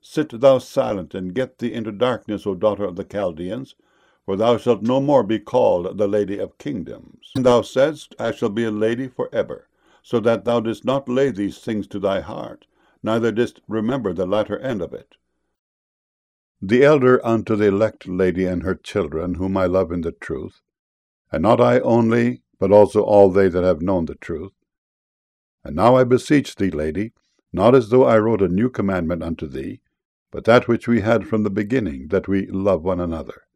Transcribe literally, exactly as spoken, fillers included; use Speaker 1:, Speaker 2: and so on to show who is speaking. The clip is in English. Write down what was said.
Speaker 1: Sit thou silent, and get thee into darkness, O daughter of the Chaldeans, for thou shalt no more be called the lady of kingdoms. And thou saidst, I shall be a lady for ever, so that thou didst not lay these things to thy heart, neither didst remember the latter end of it. The elder unto the elect lady and her children, whom I love in the truth, and not I only, but also all they that have known the truth. And now I beseech thee, lady, not as though I wrote a new commandment unto thee, but that which we had from the beginning, that we love one another.